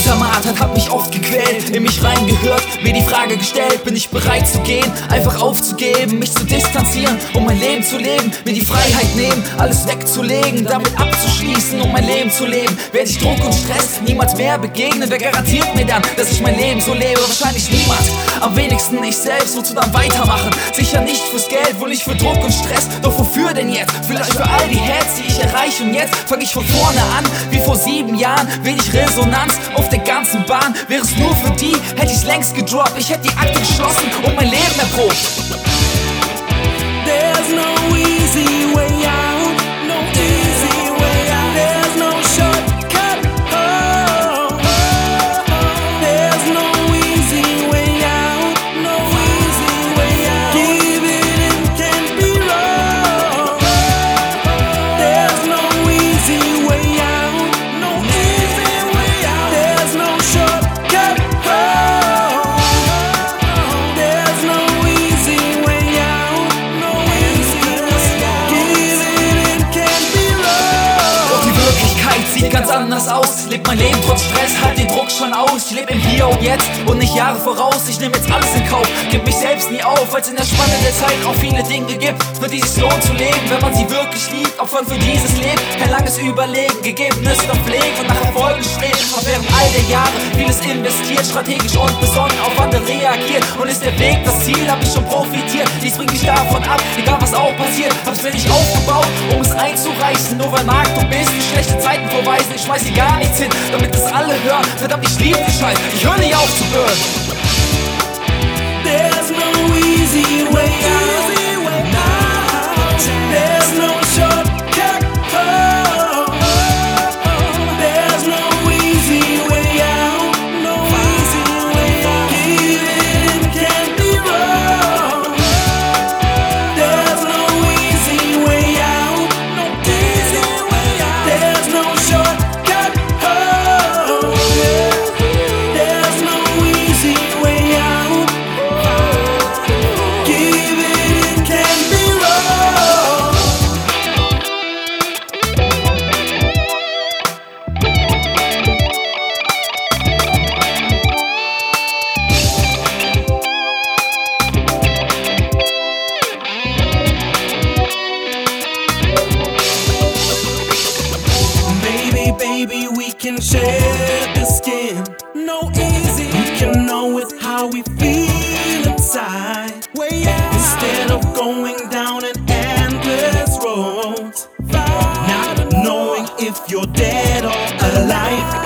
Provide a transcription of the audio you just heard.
Dieser Martern hat mich oft gequält, in mich reingehört, mir die Frage gestellt: Bin ich bereit zu gehen, einfach aufzugeben, mich zu distanzieren, um mein Leben zu leben, mir die Freiheit nehmen, alles wegzulegen, damit abzuschließen, um mein Leben zu leben. Werde ich Druck und Stress niemals mehr begegnen? Wer garantiert mir dann, dass ich mein Leben so lebe? Wahrscheinlich niemand, am wenigsten ich selbst. Wozu dann weitermachen? Sicher nicht fürs Geld, wohl nicht für Druck und Stress. Doch wofür denn jetzt? Vielleicht für all die Heads, die ich erreiche. Und jetzt fang ich von vorne an, wie vor 7 Jahren. Wenig Resonanz auf der ganzen Bahn. Wäre es nur für die, hätte ich's längst gedroppt. Ich hätte die Akte geschlossen und mein Leben erprobt. There's no easy way out, no easy way out. There's no shortcut home. There's no easy way out, no easy way out. Giving in can't be wrong. There's no easy way out, no easy way out. There's no shortcut home. There's no easy way out, no easy way out. Giving in can't be wrong. Doch die Wirklichkeit sieht ganz anders aus. Lebt mein Leben trotz Stress, halt den Druck schon aus. Ich lebe im Hier und Jetzt und nicht Jahre voraus. Ich nehme jetzt alles in Kauf, geb mich selbst nie auf, weil's in der Spanne der Zeit auch viele Dinge gibt, für die es lohnt zu leben, wenn man sie wirklich liebt. Opfern für dieses Leben, kein langes Überlegen, Gegebenes noch pflegen und nach Erfolgen streben. Hab während all der Jahre vieles investiert, strategisch und besonnen auf andere reagiert. Und ist der Weg das Ziel, hab ich schon profitiert. Dies bringt mich davon ab, egal was auch passiert. Hab's mir nicht aufgebaut, um es einzureißen, nur weil Markt und Business schlechte Zeiten vorweisen. Ich schmeiß hier gar nichts hin, damit es alle hören. Verdammt, ich lieb den Scheiß, ich hör nicht auf zu hören. There's no easy way out. There's no shortcut home. There's no easy way out, no easy way out. Giving can't be wrong. There's no easy way out, no easy way out. There's no shortcut home. There's no easy way out. Giving can't be wrong. Baby, we can share the skin. No easy, we can know it how we feel inside. Way out. Instead of going down an endless road, not knowing if you're dead or alive.